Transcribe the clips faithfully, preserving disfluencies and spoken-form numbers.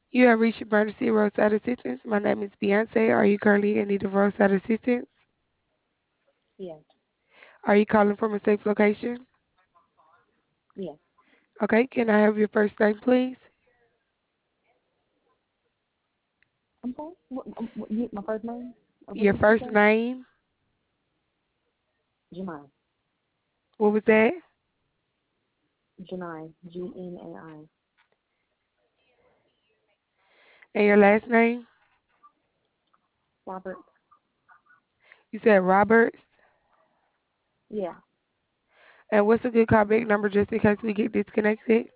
You have reached emergency roadside assistance. My name is Beyonce. Are you currently in need of roadside assistance? Yes. Are you calling from a safe location? Yes. Okay, can I have your first name, please? I'm sorry. What, um, what, you, my first name? Or what Your did you first say? name? Janai. What was that? Janai. G N A I. And your last name? Robert. You said Roberts. Yeah. And what's a good callback number just in case we get disconnected?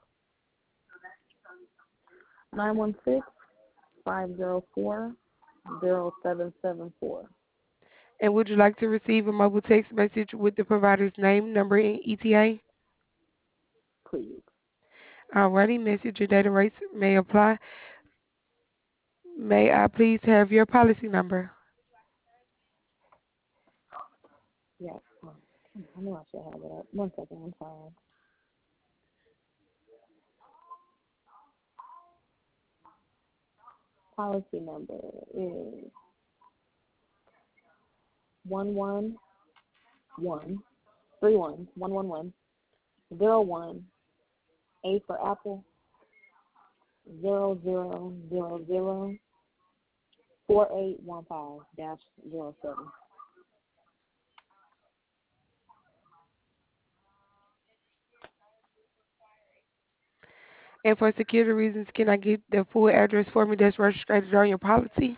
Nine one six five zero four zero seven seven four. And would you like to receive a mobile text message with the provider's name, number, and E T A? Please. Alrighty, message and data rates may apply. May I please have your policy number? Yes. Oh, I knew I should have it up. One second. I'm sorry. Policy number is one one one three one one one one zero one A for Apple zero zero zero zero four eight one five dash zero seven. And for security reasons, can I get the full address for me that's registered on your policy?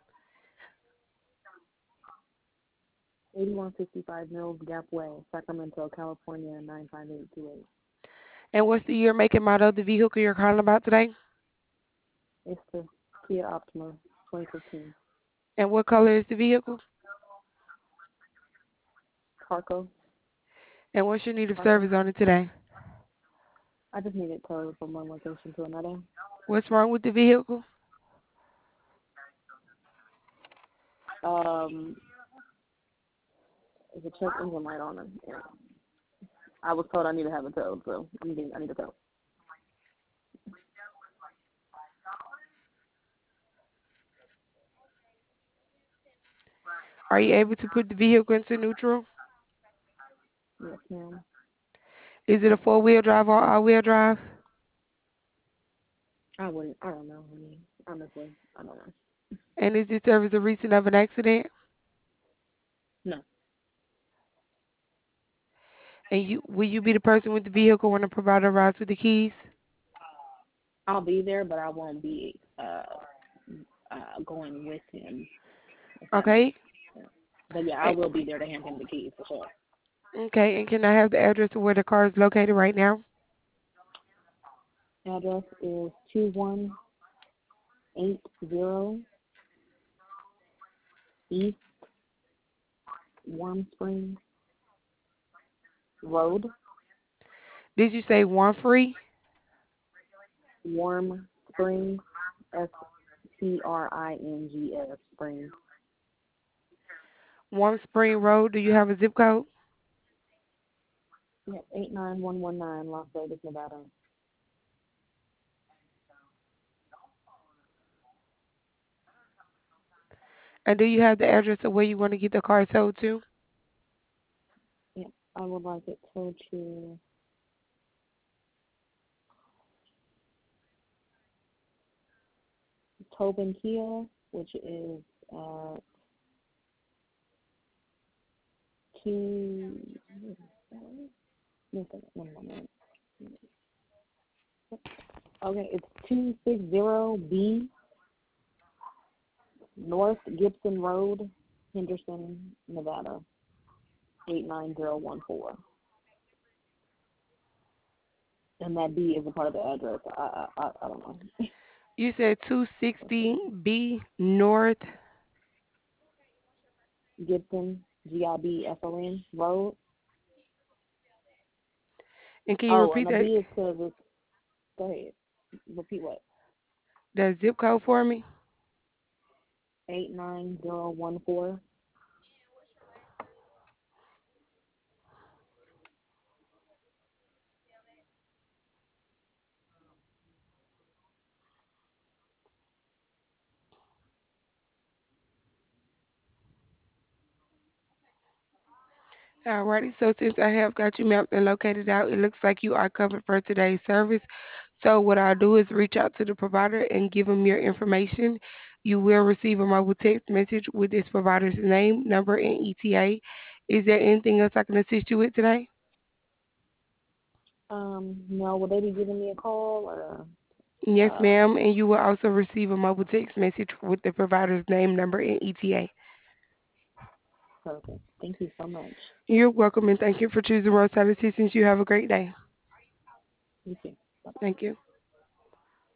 Eighty-one fifty-five Mills Gap Way, Sacramento, California nine five eight two eight. And what's the year, make, and model of the vehicle you're calling about today? It's the Kia Optima twenty fifteen. And what color is the vehicle? Carco. And what's your need of Carco. service on it today? I just need it towed from one location to another. What's wrong with the vehicle? Um, there's a check engine light on it. Yeah. I was told I need to have it towed, so I'm getting, I need it towed. Are you able to put the vehicle into neutral? Yes, ma'am. Is it a four-wheel drive or all-wheel drive? I wouldn't, I don't know. I mean, honestly, I don't know. And is this service a recent of an accident? No, And you will you be the person with the vehicle when the provider arrives with the keys? I'll be there, but I won't be uh, uh going with him. If that makes Okay. sense. But yeah, I Eh, will be there to hand him the keys for sure. Okay, and can I have the address of where the car is located right now? Address is two one eight zero East Warm Springs Road, Did you say one free? Warm Springs, S P R I N G S Springs. One Spring Road. Do you have a zip code? Yeah, eight nine one one nine, Las Vegas, Nevada. And do you have the address of where you want to get the car towed to? Yeah, I would like it towed to Tobin Kia, which is uh two. One second, one moment. Okay, it's two six zero B North Gibson Road, Henderson, Nevada, eight nine zero one four. And that B is a part of the address. I I I, I don't know. You said two sixty B North. Gibson, G I B S O N Road. And can you Oh, repeat and the that B is to re- go ahead. Repeat what? that zip code for me? Eight nine zero one four. Alrighty, so since I have got you mapped and located out, it looks like you are covered for today's service. So what I'll do is reach out to the provider and give them your information. You will receive a mobile text message with this provider's name, number, and E T A. Is there anything else I can assist you with today? Um, no, will they be giving me a call or Yes, uh ma'am, and you will also receive a mobile text message with the provider's name, number, and E T A. perfect. Thank you so much. You're welcome, and thank you for choosing Roadside Assistance. You have a great day. You too. Bye. Thank you.